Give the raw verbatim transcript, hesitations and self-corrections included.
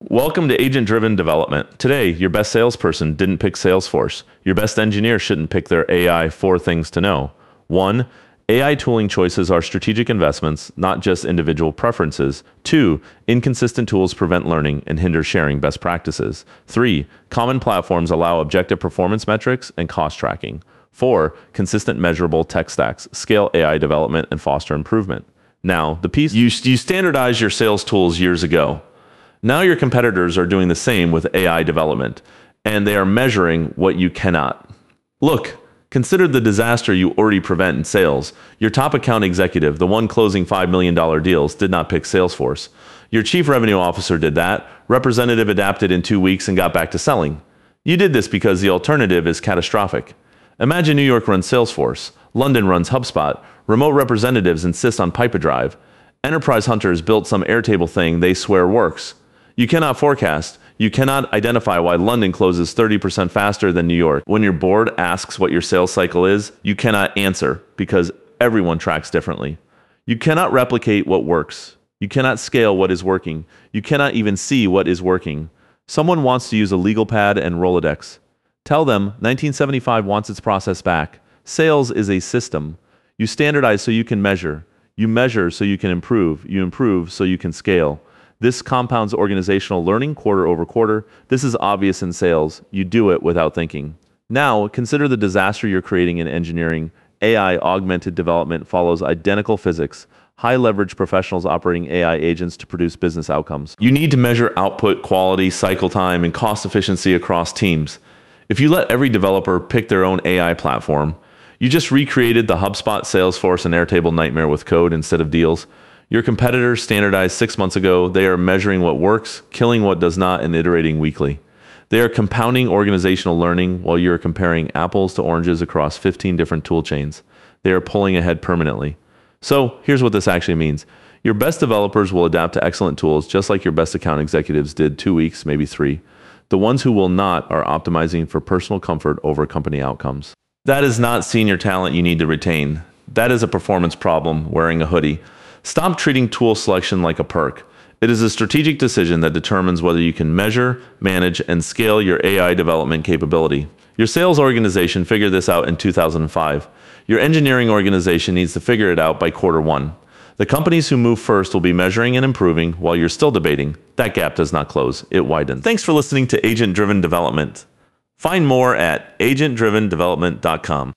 Welcome to Agent Driven Development. Today, your best salesperson didn't pick Salesforce. Your best engineer shouldn't pick their A I four things to know. One, A I tooling choices are strategic investments, not just individual preferences. Two, inconsistent tools prevent learning and hinder sharing best practices. Three, common platforms allow objective performance metrics and cost tracking. Four, consistent measurable tech stacks scale A I development and foster improvement. Now, the piece you, you standardized your sales tools years ago. Now your competitors are doing the same with A I development, and they are measuring what you cannot. Look, consider the disaster you already prevent in sales. Your top account executive, the one closing five million dollar deals, did not pick Salesforce. Your chief revenue officer did that. Representative adapted in two weeks and got back to selling. You did this because the alternative is catastrophic. Imagine New York runs Salesforce. London runs HubSpot. Remote representatives insist on Pipedrive. Enterprise hunters built some Airtable thing they swear works. You cannot forecast. You cannot identify why London closes thirty percent faster than New York. When your board asks what your sales cycle is, you cannot answer because everyone tracks differently. You cannot replicate what works. You cannot scale what is working. You cannot even see what is working. Someone wants to use a legal pad and Rolodex. Tell them nineteen seventy-five wants its process back. Sales is a system. You standardize so you can measure. You measure so you can improve. You improve so you can scale. This compounds organizational learning quarter over quarter. This is obvious in sales. You do it without thinking. Now, consider the disaster you're creating in engineering. A I augmented development follows identical physics. High leverage professionals operating A I agents to produce business outcomes. You need to measure output, quality, cycle time, and cost efficiency across teams. If you let every developer pick their own A I platform, you just recreated the HubSpot, Salesforce, and Airtable nightmare with code instead of deals. Your competitors standardized six months ago. They are measuring what works, killing what does not, and iterating weekly. They are compounding organizational learning while you're comparing apples to oranges across fifteen different tool chains. They are pulling ahead permanently. So here's what this actually means. Your best developers will adapt to excellent tools just like your best account executives did two weeks, maybe three. The ones who will not are optimizing for personal comfort over company outcomes. That is not senior talent you need to retain. That is a performance problem wearing a hoodie. Stop treating tool selection like a perk. It is a strategic decision that determines whether you can measure, manage, and scale your A I development capability. Your sales organization figured this out in two thousand five. Your engineering organization needs to figure it out by quarter one. The companies who move first will be measuring and improving while you're still debating. That gap does not close, it widens. Thanks for listening to Agent Driven Development. Find more at agent driven development dot com.